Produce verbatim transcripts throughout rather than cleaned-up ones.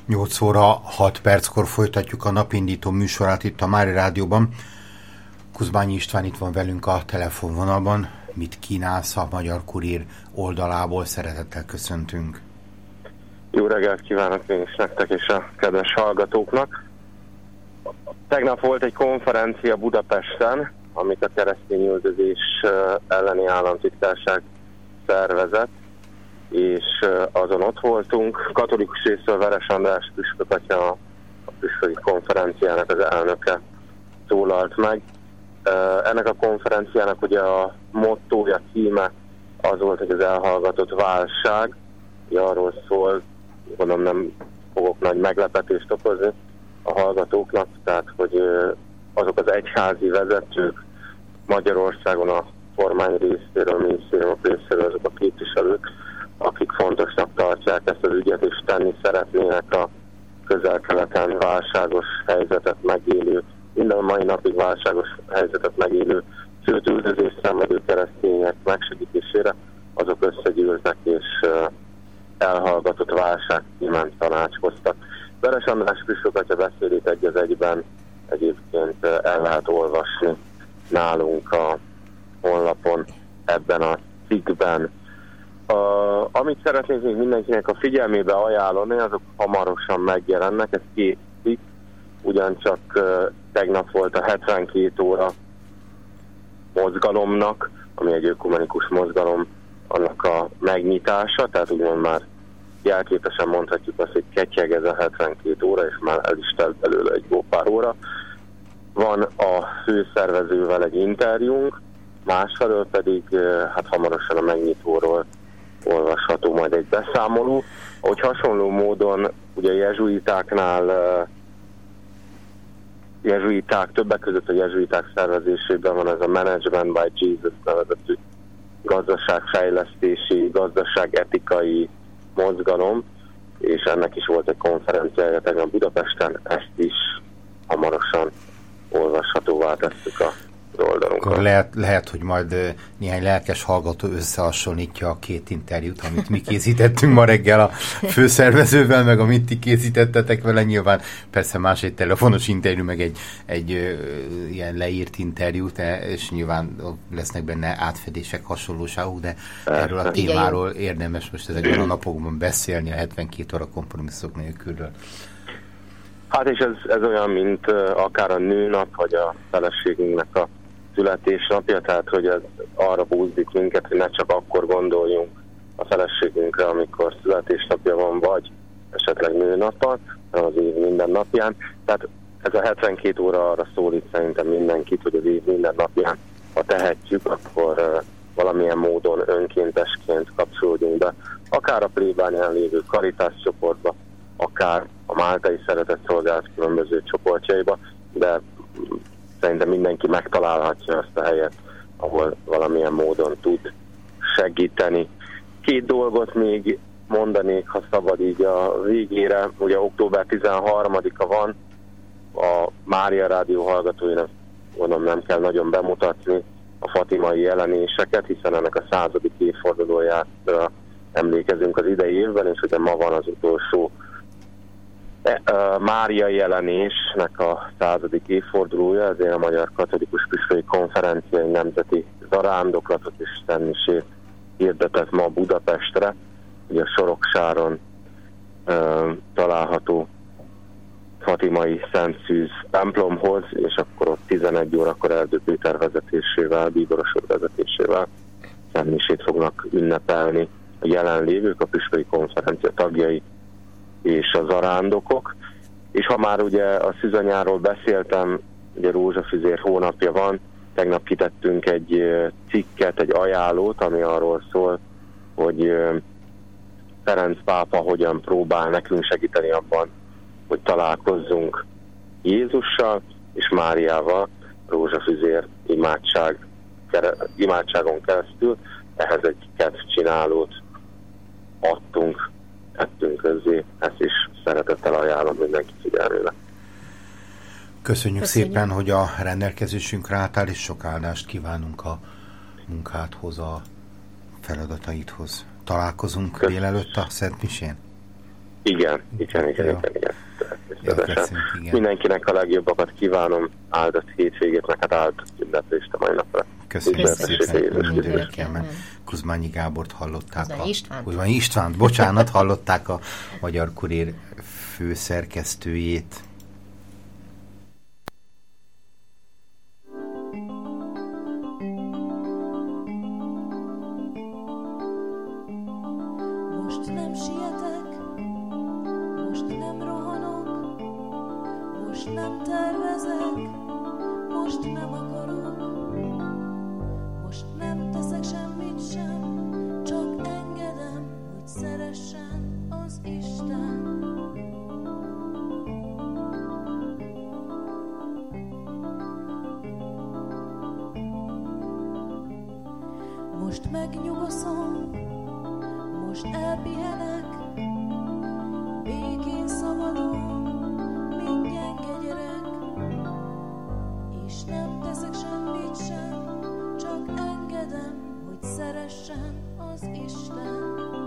nyolc óra hat perckor folytatjuk a napindító műsorát itt a Mária Rádióban. Kuzmányi István itt van velünk a telefonvonalban. Mit kínálsz a Magyar Kurír oldalából? Szeretettel köszöntünk. Jó reggelt kívánok én is nektek és a kedves hallgatóknak. Tegnap volt egy konferencia Budapesten, amit a keresztényüldözés elleni államtitkárság szervezett, és azon ott voltunk. Katolikus részről Veres András püspök atya, a püspöki konferenciának az elnöke szólalt meg. Ennek a konferenciának ugye a mottója, címe az volt, hogy az elhallgatott válság. Ugye arról szól, gondolom nem fogok nagy meglepetést okozni a hallgatóknak, tehát hogy azok az egyházi vezetők Magyarországon a kormány részéről, a minisztériumok részéről, azok a képviselők, akik fontosnak tartják ezt az ügyet, és tenni szeretnének a közel-keleten válságos helyzetet megélő, minden mai napig válságos helyzetet megélő, sőt üldözést szenvedő keresztények megsegítésére, azok összegyűltek és elhallgatott válság címen tanácskoztak. Veres András püspök atya beszédét egy az egyben egyébként el lehet olvasni nálunk a honlapon ebben a cikkben. Uh, amit szeretnék még mindenkinek a figyelmébe ajánlani, azok hamarosan megjelennek, ez két cikk, ugyancsak uh, tegnap volt a hetvenkét óra mozgalomnak, ami egy ökumenikus mozgalom, annak a megnyitása, tehát úgymond már jelképesen mondhatjuk azt, hogy ketyeg ez a hetvenkét óra, és már el is telt belőle egy jó pár óra. Van a főszervezővel egy interjúnk, másfelől pedig hát hamarosan a megnyitóról olvasható majd egy beszámoló. Ahogy hasonló módon ugye a jezsuitáknál, jezsuiták, többek között a jezsuiták szervezésében van ez a Management by Jesus nevezetű gazdaságfejlesztési, gazdaságetikai mozgalom, és ennek is volt egy konferenciája tegnap Budapesten, ezt is hamarosan olvashatóvá tesszük a oldalunkon. Lehet, lehet, hogy majd néhány lelkes hallgató összehasonlítja a két interjút, amit mi készítettünk ma reggel a főszervezővel, meg amit ti készítettetek vele. Nyilván persze más egy telefonos interjú, meg egy, egy ö, ilyen leírt interjú, és nyilván lesznek benne átfedések, hasonlóságok, de persze. Erről a témáról érdemes most ezekben a napokban beszélni a hetvenkét óra kompromisszok nélkülről. Hát és ez, ez olyan, mint uh, akár a nőnap, vagy a feleségünknek a születésnapja, tehát hogy ez arra búzdik minket, hogy ne csak akkor gondoljunk a feleségünkre, amikor születésnapja van, vagy esetleg nőnapot, hanem az év minden napján. Tehát ez a hetvenkét óra arra szólít szerintem mindenkit, hogy az év minden napján, ha tehetjük, akkor uh, valamilyen módon önkéntesként kapcsolódjunk be, akár a plébánián lévő Caritas csoportba, akár a Máltai Szeretetszolgálat különböző csoportjaiba, de szerintem mindenki megtalálhatja azt a helyet, ahol valamilyen módon tud segíteni. Két dolgot még mondanék, ha szabad így a végére. Ugye október tizenharmadika van, a Mária Rádió hallgatóinak gondolom nem kell nagyon bemutatni a fatimai jelenéseket, hiszen ennek a századik évfordulójára emlékezünk az idei évben, és ugye ma van az utolsó Mária jelenésnek a századik évfordulója, ezért a Magyar Katolikus Püspöki Konferencia egy nemzeti zarándoklatot és szentmisét hirdetett ma Budapestre, ugye a Soroksáron uh, található fatimai Szent Szűz templomhoz, és akkor ott tizenegy órakor Erdő Péter vezetésével, bíboros úr vezetésével szentmisét fognak ünnepelni a jelenlévők, a Püspöki Konferencia tagjai és a zarándokok. És ha már ugye a szűzanyáról beszéltem, ugye rózsafüzér hónapja van, tegnap kitettünk egy cikket, egy ajánlót, ami arról szól, hogy Ferenc pápa hogyan próbál nekünk segíteni abban, hogy találkozzunk Jézussal és Máriával rózsafüzér imádság, imádságon keresztül. Ehhez egy kedvcsinálót adtunk, ettünk közzé, ezt is szeretettel ajánlom mindenki figyelmére. Köszönjük, Köszönjük szépen, hogy a rendelkezésünkre álltál, és sok áldást kívánunk a munkádhoz, a feladataidhoz. Találkozunk Köszönjük. Délelőtt a Szent Misén? Igen, igen, igen, igen, igen. Természetesen. Mindenkinek a legjobbakat kívánom, áldott hétvégét, neked áldott ünneplést a mai napra. Köszönjük szépen. Kuzmányi Gábort hallották. Kuzmányi Istvánt. Kuzmányi Istvánt, bocsánat, hallották a Magyar Kurér főszerkesztőjét. Most nem sietek, most nem rohanok, most nem tervezek, most nem akarok, most nem teszek semmit sem, csak engedem, hogy szeressen az Isten. Most megnyugoszom, most elpihenek, békén szabadon, mint gyenge gyerek, és nem teszek semmit sem, csak engedem, hogy szeressen az Isten.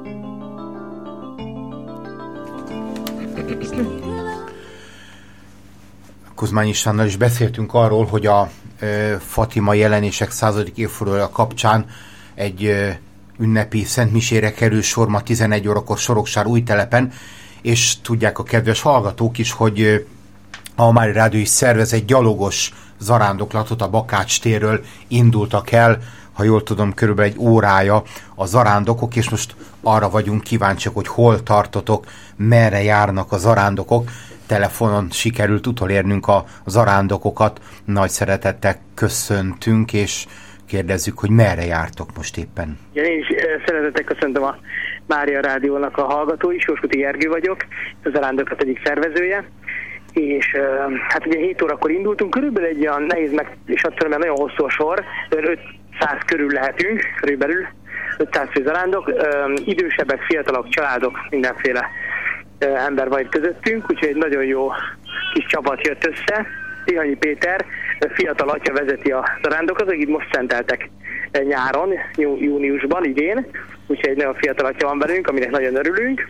Kuzmányi Istvánnal is beszéltünk arról, hogy a e, Fatima jelenések századik évfordulója kapcsán egy e, ünnepi szentmisére kerül sor ma tizenegy órakor Soroksár Újtelepen, és tudják a kedves hallgatók is, hogy a Mária Rádió is szervez egy gyalogos zarándoklatot, a Bakács térről indultak el, ha jól tudom, körülbelül egy órája a zarándokok, és most arra vagyunk kíváncsiak, hogy hol tartotok, merre járnak a zarándokok. Telefonon sikerült utolérnünk a zarándokokat, nagy szeretettel köszöntünk, és kérdezzük, hogy merre jártok most éppen. Ja, én is szeretettel köszöntöm a Mária Rádiónak a hallgatói, Sóskuti Gergő vagyok, az zarándokat egyik szervezője, és hát ugye hét órakor indultunk, körülbelül egy olyan nehéz meg, és attól, mert nagyon hosszú a sor, ötszáz körül lehetünk, körülbelül ötszáz fő zarándok, idősebbek, fiatalok, családok, mindenféle ember van itt közöttünk, úgyhogy egy nagyon jó kis csapat jött össze. Tihanyi Péter, fiatal atya vezeti a zarándokat, akik most szenteltek nyáron, jú, júniusban, idén, úgyhogy egy nagyon fiatal atya van velünk, aminek nagyon örülünk,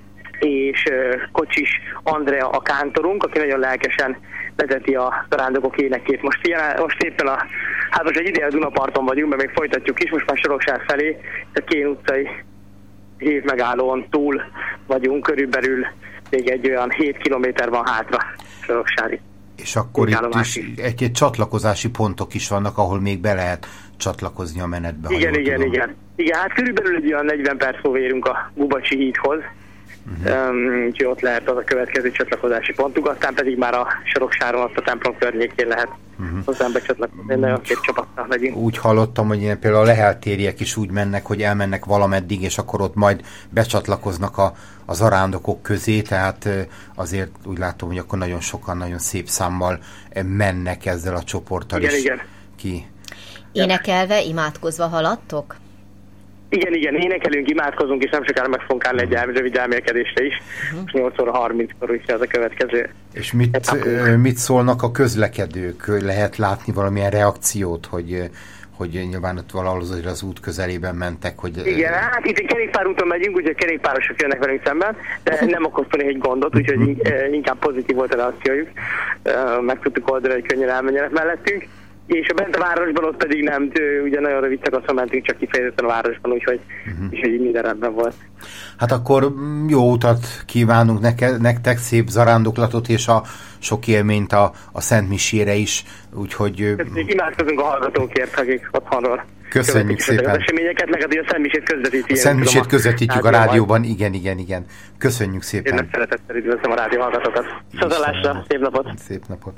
és Kocsis Andrea a kántorunk, aki nagyon lelkesen vezeti a zarándokok énekét. Most, ilyen, most éppen a, hát most egy ideje a Dunaparton vagyunk, mert még folytatjuk is, most már Soroksár felé, a Kén utcai hív megállón túl vagyunk, körülbelül még egy olyan hét kilométer van hátra Soroksári. És akkor itt is egy-egy csatlakozási pontok is vannak, ahol még be lehet csatlakozni a menetbe. Igen, igen, tudom. igen. Igen, hát körülbelül egy olyan negyven perc múlva érünk a Gubacsi hídhoz, uh-huh. um, úgyhogy ott lehet az a következő csatlakozási pontunk, aztán pedig már a Soroksáron, azt a templom környékén lehet uh-huh. hozzám becsatlakozni, nagyon két csapattal megyünk. Úgy hallottam, hogy ilyen például a leheltériek is úgy mennek, hogy elmennek valameddig, és akkor ott majd becsatlakoznak a, a zarándokok közé, tehát azért úgy látom, hogy akkor nagyon sokan, nagyon szép számmal mennek ezzel a csoporttal igen, is igen. ki. Énekelve, imádkozva haladtok? Igen, igen, énekelünk, imádkozunk, és nem sokára meg fogunk állni egy rövid elmélkedésre is. Uh-huh. nyolc óra harminckor, úgyhogy ez a következő. És mit, mit szólnak a közlekedők? Lehet látni valamilyen reakciót, hogy, hogy nyilván ott valahol az, az út közelében mentek? Hogy... Igen, hát itt egy kerékpárúton megyünk, úgyhogy kerékpárosok jönnek velünk szemben, de nem okoztunk egy gondot, úgyhogy inkább pozitív volt a reakciójuk. Meg tudtuk oldani, hogy könnyen elmenjenek mellettünk. És a bent a városban ott pedig nem, ugye nagyon rövid szakaszon mentünk, csak kifejezetten a városban, úgyhogy, uh-huh. úgyhogy így minden rendben volt. Hát akkor jó utat kívánunk neke, nektek, szép zarándoklatot, és a sok élményt a, a Szent Misére is, úgyhogy... Köszönjük, imádkozunk a hallgatókért, akik otthonról köszönjük szépen. Az eseményeket, meg a Szent Misét közvetítjük. A Szent Misét közvetítjük a rádióban, igen, igen, igen. Köszönjük szépen. Én szeretettel üdvözlöm a rádió hallgatókat. Szazalásra, szép napot! Szép napot!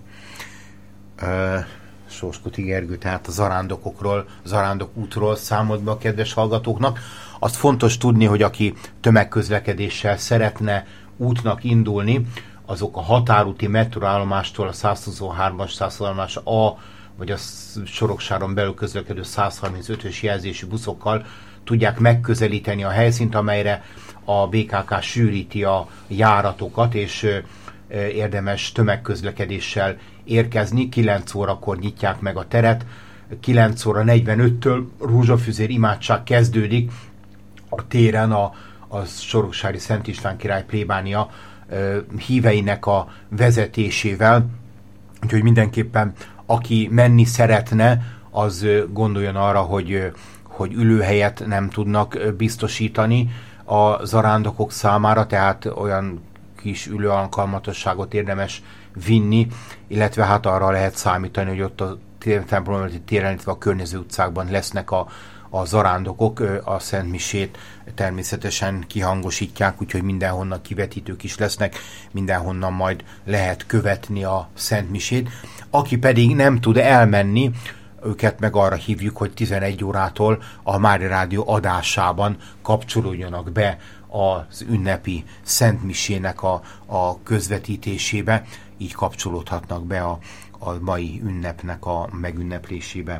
Uh... Sóskuti Gergő, tehát a zarándokokról, zarándok útról számolt be a kedves hallgatóknak. Azt fontos tudni, hogy aki tömegközlekedéssel szeretne útnak indulni, azok a határúti metróállomástól a százhuszonhármas, százhuszonhármas A vagy a Soroksáron belül közlekedő százharmincötös jelzésű buszokkal tudják megközelíteni a helyszínt, amelyre a bé ká ká sűríti a járatokat, és érdemes tömegközlekedéssel érkezni. kilenc órakor nyitják meg a teret, kilenc óra negyvenöttől rózsafüzér imádság kezdődik a téren, a, a soroksári Szent István király plébánia híveinek a vezetésével, úgyhogy mindenképpen aki menni szeretne, az gondoljon arra, hogy, hogy ülőhelyet nem tudnak biztosítani a zarándokok számára, tehát olyan kis ülőalkalmatosságot érdemes vinni, illetve hát arra lehet számítani, hogy ott a templom téren, illetve a környező utcákban lesznek a, a zarándokok, a szentmisét természetesen kihangosítják, úgyhogy mindenhonnan kivetítők is lesznek, mindenhonnan majd lehet követni a szentmisét. Aki pedig nem tud elmenni, őket meg arra hívjuk, hogy tizenegy órától a Mária Rádió adásában kapcsolódjanak be az ünnepi szentmisének a, a közvetítésébe, így kapcsolódhatnak be a, a mai ünnepnek a megünneplésébe.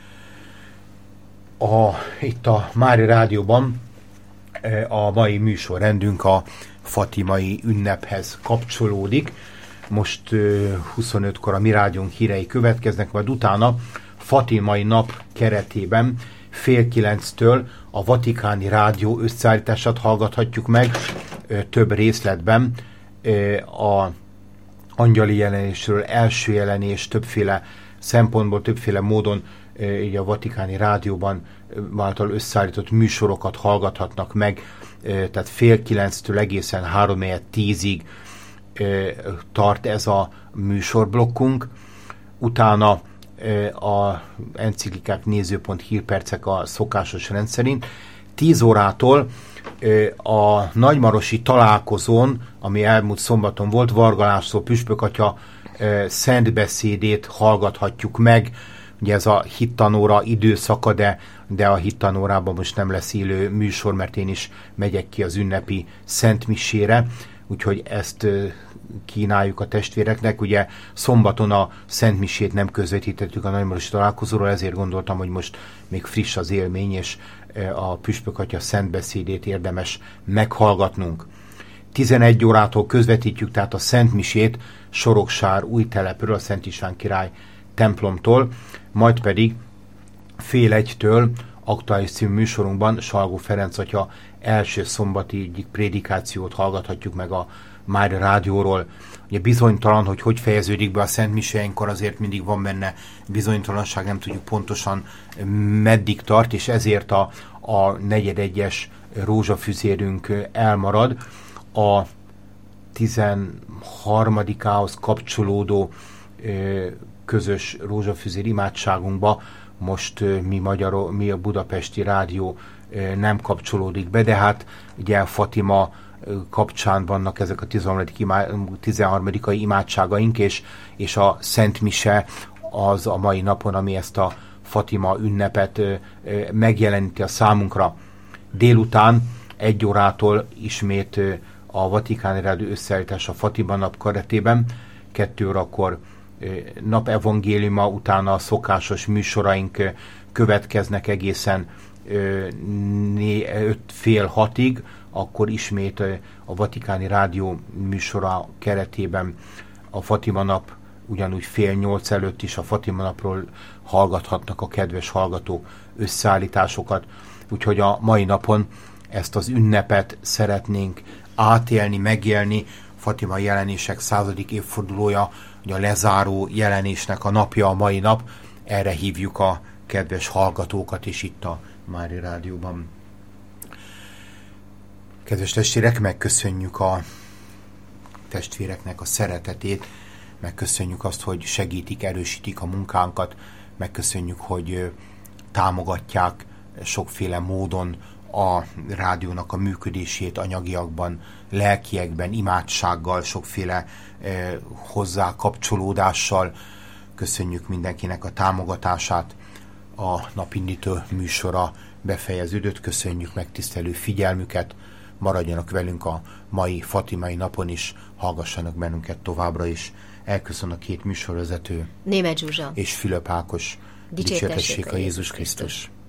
A, itt a Mária Rádióban a mai műsorrendünk a fatimai ünnephez kapcsolódik. Most huszonötkor a mi rádiónk hírei következnek, majd utána fatimai nap keretében fél kilenctől a Vatikáni Rádió összeállítását hallgathatjuk meg több részletben. A angyali jelenésről, első jelenés, többféle szempontból, többféle módon így a Vatikáni Rádióban által összeállított műsorokat hallgathatnak meg, tehát fél kilenctől egészen három tízig tart ez a műsorblokkunk. Utána a enciklikák, nézőpont, hírpercek a szokásos rendszerint. tíz órától a nagymarosi találkozón, ami elmúlt szombaton volt, Varga László püspökatya szentbeszédét hallgathatjuk meg. Ugye ez a hittanóra időszaka, de, de a hittanórában most nem lesz élő műsor, mert én is megyek ki az ünnepi szentmisére, úgyhogy ezt kínáljuk a testvéreknek. Ugye szombaton a szentmisét nem közvetítettük a nagymarosi találkozóról, ezért gondoltam, hogy most még friss az élmény, és a püspökatya szentbeszédét érdemes meghallgatnunk. tizenegy órától közvetítjük tehát a szentmisét Soroksár új telepről, a Szent István király templomtól, majd pedig fél egytől aktuális című műsorunkban Salgó Ferenc atya első szombati egyik prédikációt hallgathatjuk meg a Mária Rádióról. Ugye bizonytalan, hogy hogy fejeződik be a Szent Misénkor, azért mindig van benne bizonytalanság, nem tudjuk pontosan meddig tart, és ezért a, a negyedegyes rózsafüzérünk elmarad. A tizenharmadikához kapcsolódó közös rózsafüzér imádságunkba most mi, magyar, mi a Budapesti Rádió nem kapcsolódik be, de hát ugye Fatima kapcsán vannak ezek a tizenharmadikai imádságaink, és, és a Szent Mise az a mai napon, ami ezt a Fatima ünnepet megjeleníti a számunkra. Délután egy órától ismét a Vatikáni Rádió összeállítás a Fatima nap keretében, kettő órakor napevangéliuma, utána a szokásos műsoraink következnek egészen öt fél hatig, akkor ismét a Vatikáni Rádió műsora keretében a Fatima nap ugyanúgy fél nyolc előtt is a Fatima napról hallgathatnak a kedves hallgatók összeállításokat. Úgyhogy a mai napon ezt az ünnepet szeretnénk átélni, megélni. Fatima jelenések századik évfordulója, a lezáró jelenésnek a napja a mai nap. Erre hívjuk a kedves hallgatókat is itt a Mária Rádióban. Kedves testvérek, megköszönjük a testvéreknek a szeretetét, megköszönjük azt, hogy segítik, erősítik a munkánkat, megköszönjük, hogy támogatják sokféle módon a rádiónak a működését anyagiakban, lelkiekben, imádsággal, sokféle eh, hozzá kapcsolódással. Köszönjük mindenkinek a támogatását. A napindító műsora befejeződött, köszönjük megtisztelő figyelmüket, maradjanak velünk a mai fatimai napon is, hallgassanak bennünket továbbra is. Elköszön a két műsorvezető, Németh Zsuzsa és Fülöp Ákos. Dicsértessék a Jézus Krisztus.